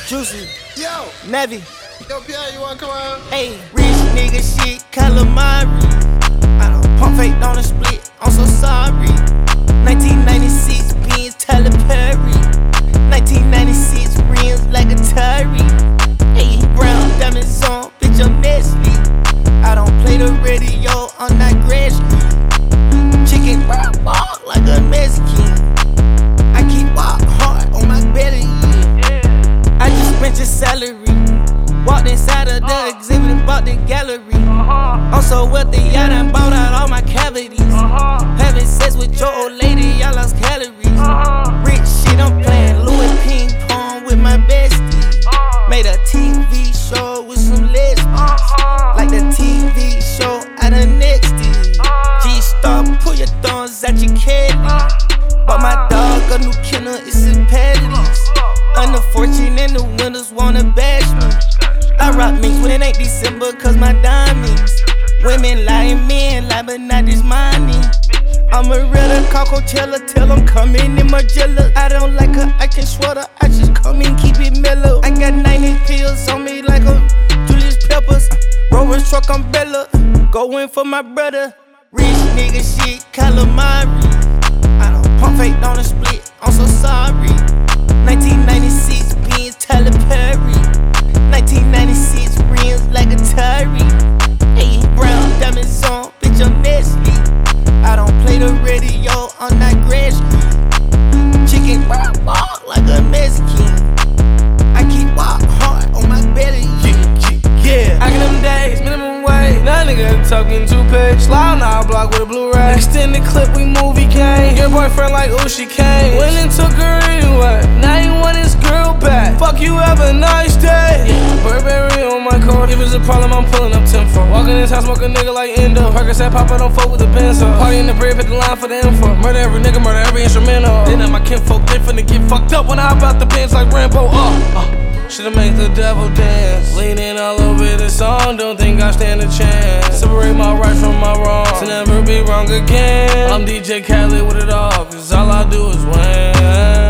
Juicy, Yo, Navy, yo, Pierre, you wanna come on? ayy, rich nigga shit, calamari. I don't pump fake on a split, I'm so sorry. 1996 Benz Tyler Perry, 1996 rims like Atari. Ayy, brown diamonds on, bitch, I'm Nestle. I don't play the radio, I'm not Grass Street. Chicken brown bark like a Mexican. I keep walk hard on my belly. I just spent your salary. Walked inside of the exhibit and bought the gallery. I'm so wealthy, I done bought out all my cavities. Having sex with your old lady, I lost calories. Rich shit, I'm playing Louis ping pong with my bestie. Made a TV show with some lesbians, like the TV show out of Nexty. G-Star, pull your thumbs out your caddy. Bought my dog a new kennel, it's in patties. Under 14 and the winners wanna bash me. I rock minks when it ain't December, cause my diamonds. Women lying, men lie, but not this money. I'm a realer, call Coachella, tell them come in Margiela. I don't like her, I can sweater, I just come in, keep it mellow. I got 90 pills on me like a Julius Peppers. Rover's truck umbrella, going for my brother. Rich nigga shit, calamari. I don't pump fake on a split, I'm so sorry. 1996 Benz Tyler Perry, 1996 rims like Atari. Ayy, brown diamonds on, bitch, I'm Nestle. I don't play the radio, I'm not Grass Street. Chicken brown bark like a Mexican. I keep walk hard on my belly. Yeah, I get them days, minimum wage. That nigga talking 2-page. Slide on our block with a Blu-ray. Extended clip, we movie game. Your boyfriend like, ooh, she came. Went and took her anyway. Now you want his girl back. Fuck you, have a nice day. Yeah, Burberry on my car. If it's a problem, I'm pulling up 10 for. Walk in this house, smoke a nigga like Endo. Percocet Papa, don't fuck with the Benzo. Party in the crib, hit the line for the info. Murder every nigga, murder every instrumental. Then my kinfolk, they finna get fucked up when I hop out the pants like Rambo. Should've made the devil dance. Leaning all over the song, don't think I stand a chance. Separate my right from my wrong, to never be wrong again. I'm DJ Khaled with it all, cause all I do is win.